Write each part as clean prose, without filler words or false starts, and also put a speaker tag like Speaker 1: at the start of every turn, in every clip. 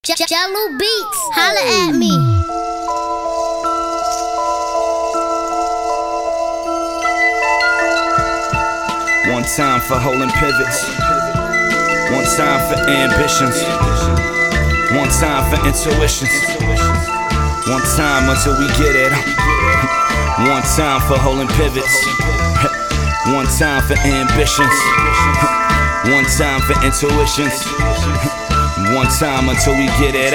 Speaker 1: Jello Beats, holla at me.
Speaker 2: One time for holding pivots, one time for ambitions, one time for intuitions, one time until we get it. One time for holding pivots, one time for ambitions, one time for intuitions, one time until we get it.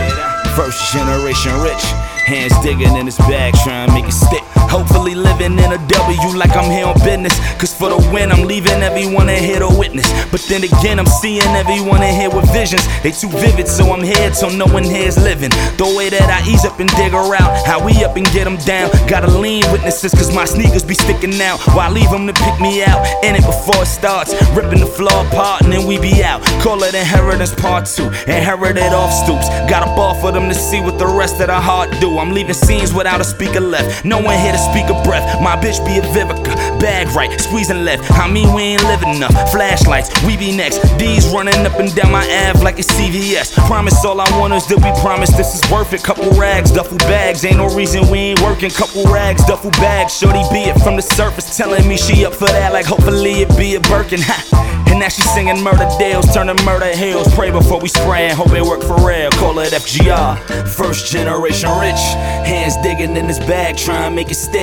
Speaker 2: First generation rich, hands digging in his bag, trying to make it stick. Hopefully living in a W like I'm here on business. Cause for the win I'm leaving everyone in here to witness. But then again I'm seeing everyone in here with visions. They too vivid so I'm here till no one here is living. The way that I ease up and dig her out, how we up and get them down. Gotta lean witnesses cause my sneakers be sticking out. While I leave them to pick me out, in it before it starts. Ripping the floor apart and then we be out. Call it inheritance part 2, inherited off stoops. Got a ball for them to see what the rest of the heart do. I'm leaving scenes without a speaker left. No one here to speak a breath. My bitch be a Vivica, bag right, squeezing left. I mean we ain't living enough. Flashlights, we be next. D's running up and down my Ave like it's CVS. Promise all I want is that we promise this is worth it. Couple rags, duffel bags, ain't no reason we ain't working. Couple rags, duffel bags, shorty be it from the surface, telling me she up for that like hopefully it be a Birkin. Ha. And now she singing murder deals, turning murder hills. Pray before we spraying, hope it work for real. Call it FGR, first generation rich. Hands digging in his bag, trying to make it stick.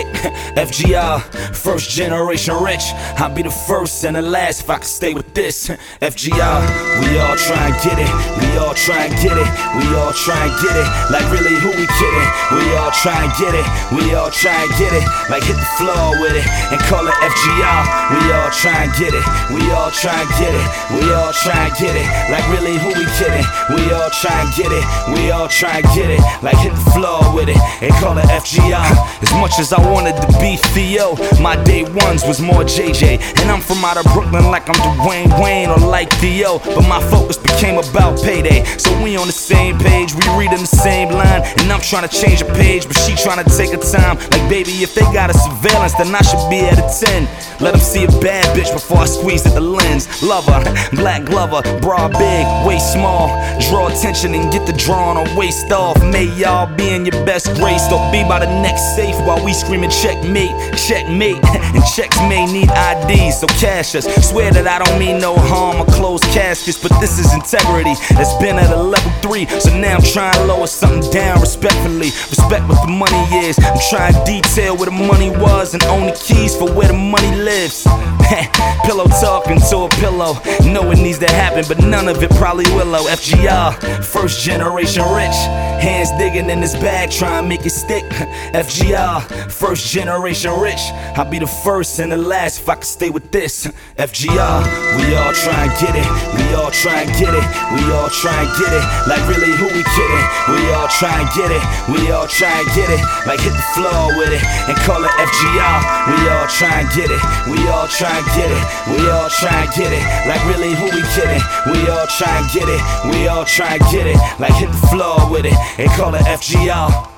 Speaker 2: FGR, first generation rich. I'll be the first and the last if I can stay with this. FGR, we all try and get it. We all try and get it. We all try and get it. Like really, who we kidding? We all try and get it. We all try and get it. Like hit the floor with it and call it FGR. We all try and get it. We all try and get it. We all try and get it. Like really, who we kidding? We all try and get it. We all try and get it. Like hit the floor with it and call it FGR. As much as I wanted to be Theo, my day ones was more JJ. And I'm from out of Brooklyn like I'm Dwayne Wayne or like Theo. But my focus became about payday. So we on the same page, we reading the same line. And I'm trying to change a page, but she trying to take her time. Like baby, if they got a surveillance, then I should be at a 10. Let them see a bad bitch before I squeeze at the lens. Lover, black glover, bra big, waist small. Draw attention and get the draw on her waist off. May y'all be in your best grace. Don't be by the next safe while we screaming checkmate, checkmate. And checks may need IDs, so cash us. Swear that I don't mean no harm or closed caskets, but this is integrity that's been at a level 3. So now I'm trying to lower something down respectfully. Respect what the money is. I'm trying to detail where the money was and own the keys for where the money lives. Pillow talking to a pillow. Know it needs to happen, but none of it probably will. FGR, first generation rich. Hands digging in his bag, trying to make it stick. FGR, first generation rich. I'll be the first and the last if I can stay with this. FGR, we all try and get it. We all try and get it. We all try and get it. Like really, who we kidding? We all try and get it. We all try and get it. Like hit the floor with it and call it FGR. We all try and get it. We all try and get it. We all try and get it. Like really, who we kidding? We all try and get it. We all try and get it. Like hit the floor with it and call it FGR.